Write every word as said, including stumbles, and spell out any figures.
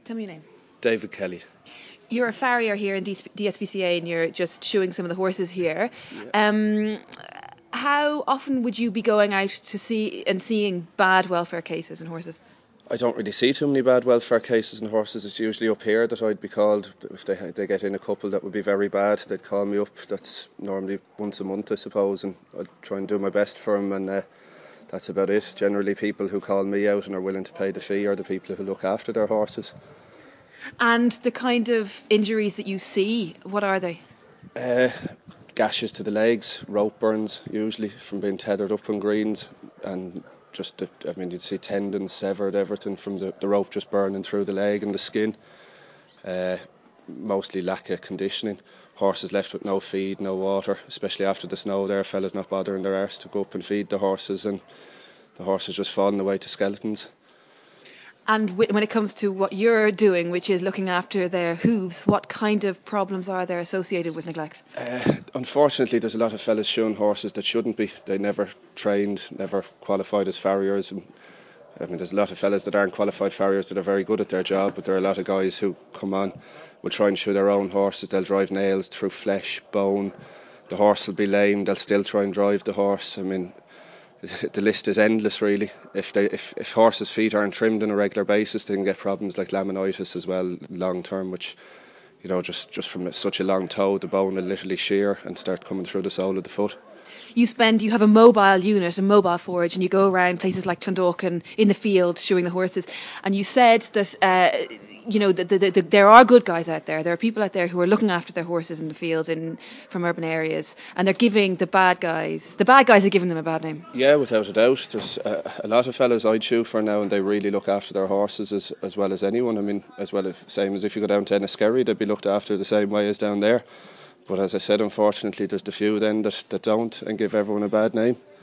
Tell me your name. David Kelly. You're a farrier here in D S P C A and you're just shoeing some of the horses here. Yeah. Um, how often would you be going out to see and seeing bad welfare cases in horses? I don't really see too many bad welfare cases in horses. It's usually up here that I'd be called. If they they get in a couple that would be very bad, they'd call me up. That's normally once a month, I suppose, and I'd try and do my best for them, and uh, that's about it. Generally, people who call me out and are willing to pay the fee are the people who look after their horses. And the kind of injuries that you see, what are they? Uh, gashes to the legs, rope burns, usually from being tethered up on greens, and just, the, I mean, you'd see tendons severed, everything from the, the rope just burning through the leg and the skin. Uh, mostly lack of conditioning. Horses left with no feed, no water, especially after the snow there, fellas not bothering their arse to go up and feed the horses, and the horses just falling away to skeletons. And when it comes to what you're doing, which is looking after their hooves, what kind of problems are there associated with neglect? Uh, unfortunately, there's a lot of fellas shoeing horses that shouldn't be. They never trained, never qualified as farriers. And, I mean, there's a lot of fellas that aren't qualified farriers that are very good at their job, but there are a lot of guys who come on, will try and shoe their own horses. They'll drive nails through flesh, bone. The horse will be lame. They'll still try and drive the horse. I mean, the list is endless, really. If they if, if horses' feet aren't trimmed on a regular basis, they can get problems like laminitis as well, long term, which, you know, just, just from such a long toe, the bone will literally shear and start coming through the sole of the foot. You spend, you have a mobile unit, a mobile forage, and you go around places like Clondalkin in the field shoeing the horses. And you said that, uh, you know, the, the, the, there are good guys out there. There are people out there who are looking after their horses in the fields in from urban areas, and they're giving the bad guys, the bad guys are giving them a bad name. Yeah, without a doubt. There's uh, a lot of fellas I'd shoe for now, and they really look after their horses as, as well as anyone. I mean, as well as same as if you go down to Enniskerry, they'd be looked after the same way as down there. But as I said, unfortunately, there's the few then that, that don't and give everyone a bad name.